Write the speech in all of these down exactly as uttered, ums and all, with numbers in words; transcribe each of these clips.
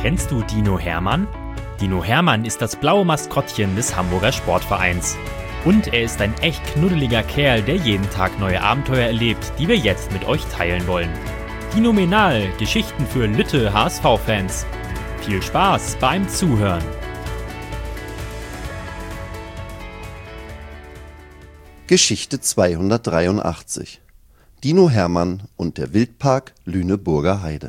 Kennst du Dino Hermann? Dino Hermann ist das blaue Maskottchen des Hamburger Sportvereins. Und er ist ein echt knuddeliger Kerl, der jeden Tag neue Abenteuer erlebt, die wir jetzt mit euch teilen wollen. Dinomenal, Geschichten für Lütte H S V-Fans. Viel Spaß beim Zuhören. Geschichte zweihundertdreiundachtzig. Dino Hermann und der Wildpark Lüneburger Heide.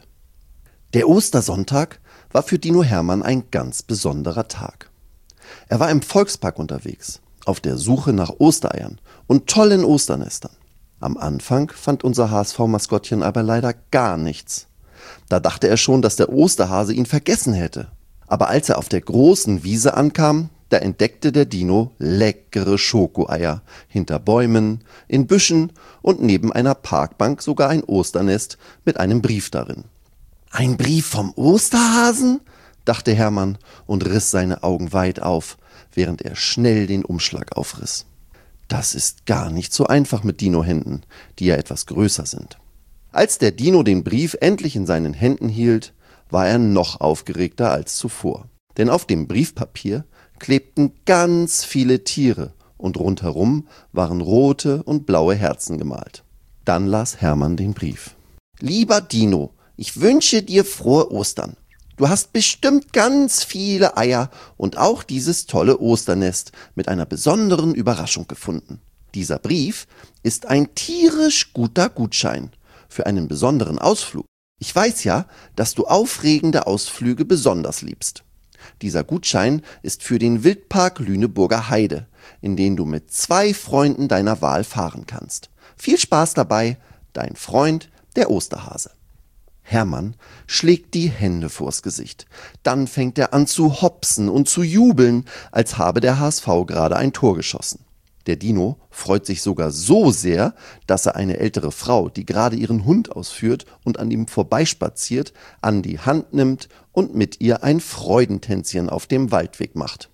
Der Ostersonntag war für Dino Hermann ein ganz besonderer Tag. Er war im Volkspark unterwegs, auf der Suche nach Ostereiern und tollen Osternestern. Am Anfang fand unser H S V-Maskottchen aber leider gar nichts. Da dachte er schon, dass der Osterhase ihn vergessen hätte. Aber als er auf der großen Wiese ankam, da entdeckte der Dino leckere Schokoeier hinter Bäumen, in Büschen und neben einer Parkbank sogar ein Osternest mit einem Brief darin. »Ein Brief vom Osterhasen?« dachte Hermann und riss seine Augen weit auf, während er schnell den Umschlag aufriss. Das ist gar nicht so einfach mit Dino-Händen, die ja etwas größer sind. Als der Dino den Brief endlich in seinen Händen hielt, war er noch aufgeregter als zuvor. Denn auf dem Briefpapier klebten ganz viele Tiere und rundherum waren rote und blaue Herzen gemalt. Dann las Hermann den Brief. »Lieber Dino, ich wünsche dir frohe Ostern. Du hast bestimmt ganz viele Eier und auch dieses tolle Osternest mit einer besonderen Überraschung gefunden. Dieser Brief ist ein tierisch guter Gutschein für einen besonderen Ausflug. Ich weiß ja, dass du aufregende Ausflüge besonders liebst. Dieser Gutschein ist für den Wildpark Lüneburger Heide, in den du mit zwei Freunden deiner Wahl fahren kannst. Viel Spaß dabei, dein Freund, der Osterhase.« Hermann schlägt die Hände vors Gesicht. Dann fängt er an zu hopsen und zu jubeln, als habe der H S V gerade ein Tor geschossen. Der Dino freut sich sogar so sehr, dass er eine ältere Frau, die gerade ihren Hund ausführt und an ihm vorbeispaziert, an die Hand nimmt und mit ihr ein Freudentänzchen auf dem Waldweg macht.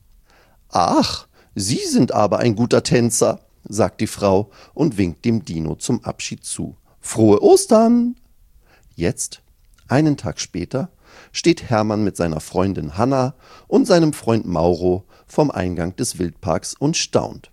»Ach, Sie sind aber ein guter Tänzer«, sagt die Frau und winkt dem Dino zum Abschied zu. »Frohe Ostern!« Jetzt, einen Tag später, steht Hermann mit seiner Freundin Hanna und seinem Freund Mauro vom Eingang des Wildparks und staunt.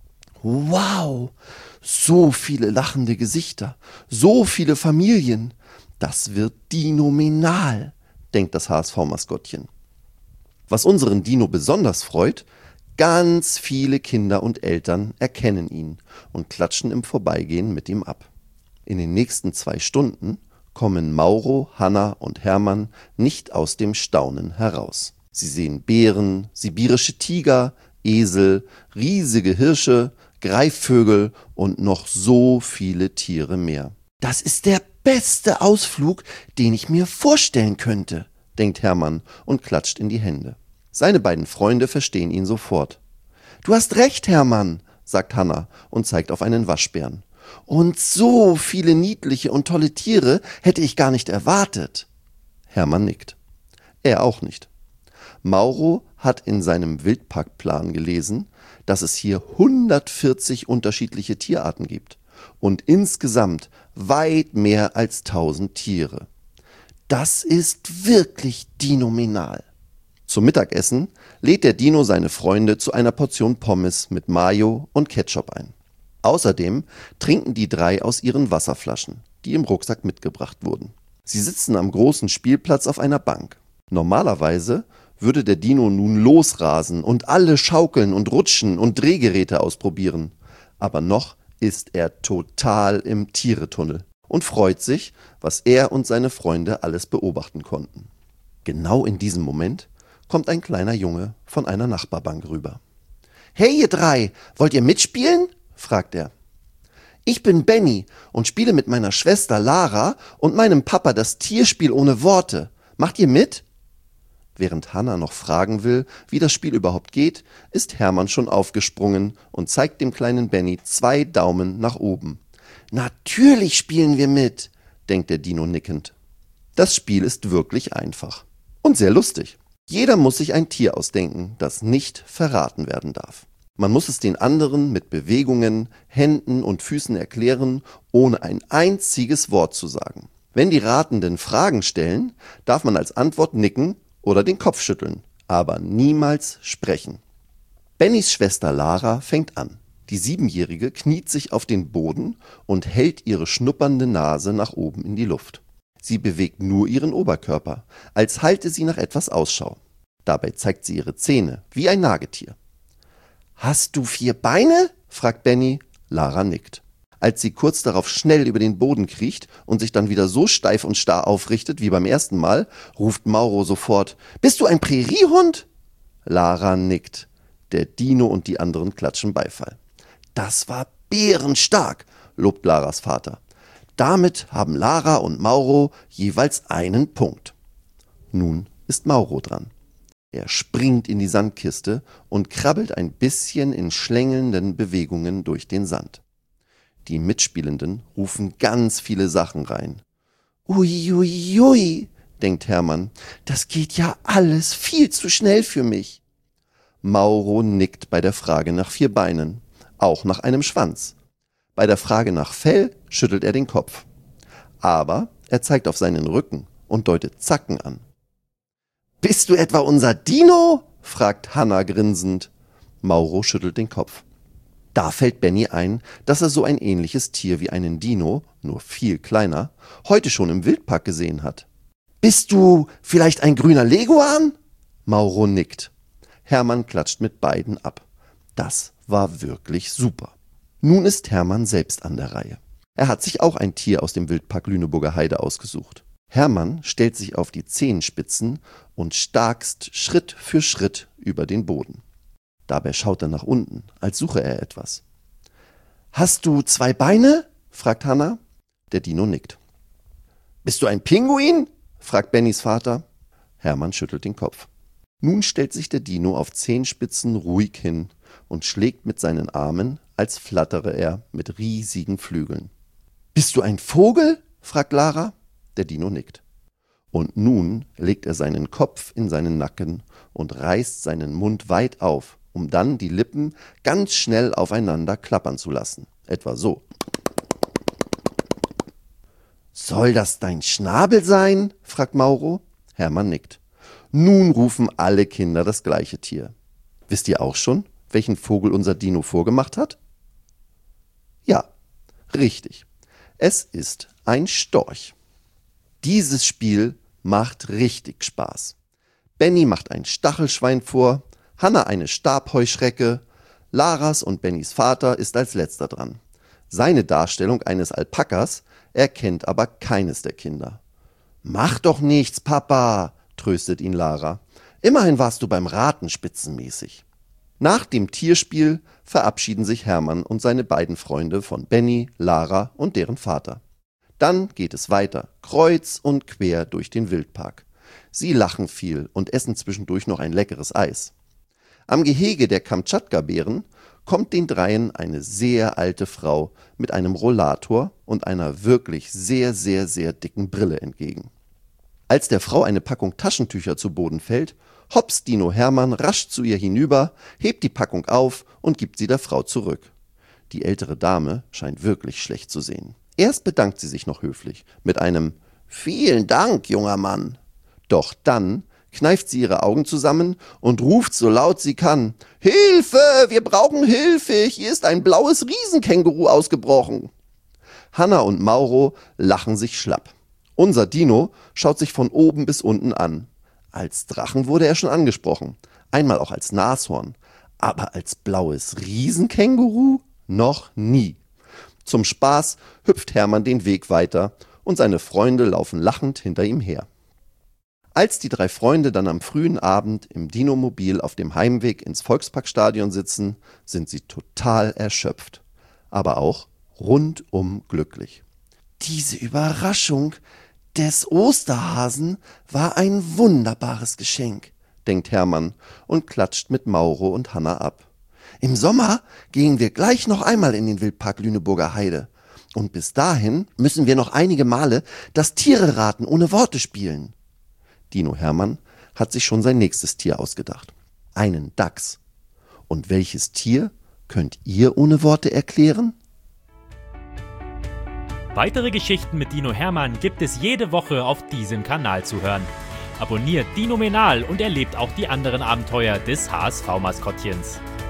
»Wow, so viele lachende Gesichter, so viele Familien, das wird dinomenal«, denkt das H S V-Maskottchen. Was unseren Dino besonders freut, ganz viele Kinder und Eltern erkennen ihn und klatschen im Vorbeigehen mit ihm ab. In den nächsten zwei Stunden kommen Mauro, Hanna und Hermann nicht aus dem Staunen heraus. Sie sehen Bären, sibirische Tiger, Esel, riesige Hirsche, Greifvögel und noch so viele Tiere mehr. »Das ist der beste Ausflug, den ich mir vorstellen könnte«, denkt Hermann und klatscht in die Hände. Seine beiden Freunde verstehen ihn sofort. »Du hast recht, Hermann«, sagt Hanna und zeigt auf einen Waschbären. »Und so viele niedliche und tolle Tiere hätte ich gar nicht erwartet.« Hermann nickt. Er auch nicht. Mauro hat in seinem Wildparkplan gelesen, dass es hier hundertvierzig unterschiedliche Tierarten gibt und insgesamt weit mehr als tausend Tiere. Das ist wirklich dinomenal. Zum Mittagessen lädt der Dino seine Freunde zu einer Portion Pommes mit Mayo und Ketchup ein. Außerdem trinken die drei aus ihren Wasserflaschen, die im Rucksack mitgebracht wurden. Sie sitzen am großen Spielplatz auf einer Bank. Normalerweise würde der Dino nun losrasen und alle schaukeln und rutschen und Drehgeräte ausprobieren. Aber noch ist er total im Tieretunnel und freut sich, was er und seine Freunde alles beobachten konnten. Genau in diesem Moment kommt ein kleiner Junge von einer Nachbarbank rüber. »Hey ihr drei, wollt ihr mitspielen?« fragt er. »Ich bin Benny und spiele mit meiner Schwester Lara und meinem Papa das Tierspiel ohne Worte. Macht ihr mit?« Während Hanna noch fragen will, wie das Spiel überhaupt geht, ist Hermann schon aufgesprungen und zeigt dem kleinen Benny zwei Daumen nach oben. »Natürlich spielen wir mit«, denkt der Dino nickend. Das Spiel ist wirklich einfach und sehr lustig. Jeder muss sich ein Tier ausdenken, das nicht verraten werden darf. Man muss es den anderen mit Bewegungen, Händen und Füßen erklären, ohne ein einziges Wort zu sagen. Wenn die Ratenden Fragen stellen, darf man als Antwort nicken oder den Kopf schütteln, aber niemals sprechen. Bennys Schwester Lara fängt an. Die Siebenjährige kniet sich auf den Boden und hält ihre schnuppernde Nase nach oben in die Luft. Sie bewegt nur ihren Oberkörper, als halte sie nach etwas Ausschau. Dabei zeigt sie ihre Zähne, wie ein Nagetier. »Hast du vier Beine?« fragt Benny. Lara nickt. Als sie kurz darauf schnell über den Boden kriecht und sich dann wieder so steif und starr aufrichtet wie beim ersten Mal, ruft Mauro sofort: »Bist du ein Präriehund?« Lara nickt. Der Dino und die anderen klatschen Beifall. »Das war bärenstark«, lobt Laras Vater. Damit haben Lara und Mauro jeweils einen Punkt. Nun ist Mauro dran. Er springt in die Sandkiste und krabbelt ein bisschen in schlängelnden Bewegungen durch den Sand. Die Mitspielenden rufen ganz viele Sachen rein. »Ui, ui, ui«, denkt Hermann, »das geht ja alles viel zu schnell für mich.« Mauro nickt bei der Frage nach vier Beinen, auch nach einem Schwanz. Bei der Frage nach Fell schüttelt er den Kopf. Aber er zeigt auf seinen Rücken und deutet Zacken an. »Bist du etwa unser Dino?« fragt Hanna grinsend. Mauro schüttelt den Kopf. Da fällt Benny ein, dass er so ein ähnliches Tier wie einen Dino, nur viel kleiner, heute schon im Wildpark gesehen hat. »Bist du vielleicht ein grüner Leguan?« Mauro nickt. Hermann klatscht mit beiden ab. Das war wirklich super. Nun ist Hermann selbst an der Reihe. Er hat sich auch ein Tier aus dem Wildpark Lüneburger Heide ausgesucht. Hermann stellt sich auf die Zehenspitzen und starkst Schritt für Schritt über den Boden. Dabei schaut er nach unten, als suche er etwas. »Hast du zwei Beine?« fragt Hanna. Der Dino nickt. »Bist du ein Pinguin?« fragt Bennys Vater. Hermann schüttelt den Kopf. Nun stellt sich der Dino auf Zehenspitzen ruhig hin und schlägt mit seinen Armen, als flattere er mit riesigen Flügeln. »Bist du ein Vogel?« fragt Lara. Der Dino nickt. Und nun legt er seinen Kopf in seinen Nacken und reißt seinen Mund weit auf, um dann die Lippen ganz schnell aufeinander klappern zu lassen. Etwa so. »Soll das dein Schnabel sein?« fragt Mauro. Hermann nickt. Nun rufen alle Kinder das gleiche Tier. Wisst ihr auch schon, welchen Vogel unser Dino vorgemacht hat? Ja, richtig. Es ist ein Storch. Dieses Spiel macht richtig Spaß. Benny macht ein Stachelschwein vor, Hanna eine Stabheuschrecke, Laras und Bennys Vater ist als letzter dran. Seine Darstellung eines Alpakas erkennt aber keines der Kinder. »Mach doch nichts, Papa«, tröstet ihn Lara. »Immerhin warst du beim Raten spitzenmäßig.« Nach dem Tierspiel verabschieden sich Hermann und seine beiden Freunde von Benny, Lara und deren Vater. Dann geht es weiter, kreuz und quer durch den Wildpark. Sie lachen viel und essen zwischendurch noch ein leckeres Eis. Am Gehege der Kamtschatka-Bären kommt den dreien eine sehr alte Frau mit einem Rollator und einer wirklich sehr, sehr, sehr dicken Brille entgegen. Als der Frau eine Packung Taschentücher zu Boden fällt, hopst Dino Hermann rasch zu ihr hinüber, hebt die Packung auf und gibt sie der Frau zurück. Die ältere Dame scheint wirklich schlecht zu sehen. Erst bedankt sie sich noch höflich mit einem »Vielen Dank, junger Mann«. Doch dann kneift sie ihre Augen zusammen und ruft so laut sie kann: »Hilfe, wir brauchen Hilfe, hier ist ein blaues Riesenkänguru ausgebrochen.« Hanna und Mauro lachen sich schlapp. Unser Dino schaut sich von oben bis unten an. Als Drachen wurde er schon angesprochen, einmal auch als Nashorn, aber als blaues Riesenkänguru noch nie. Zum Spaß hüpft Hermann den Weg weiter und seine Freunde laufen lachend hinter ihm her. Als die drei Freunde dann am frühen Abend im Dinomobil auf dem Heimweg ins Volksparkstadion sitzen, sind sie total erschöpft, aber auch rundum glücklich. Diese Überraschung des Osterhasen war ein wunderbares Geschenk, denkt Hermann und klatscht mit Mauro und Hanna ab. Im Sommer gehen wir gleich noch einmal in den Wildpark Lüneburger Heide. Und bis dahin müssen wir noch einige Male das Tiere-Raten ohne Worte spielen. Dino Hermann hat sich schon sein nächstes Tier ausgedacht. Einen Dachs. Und welches Tier könnt ihr ohne Worte erklären? Weitere Geschichten mit Dino Hermann gibt es jede Woche auf diesem Kanal zu hören. Abonniert Dinomenal und erlebt auch die anderen Abenteuer des H S V-Maskottchens.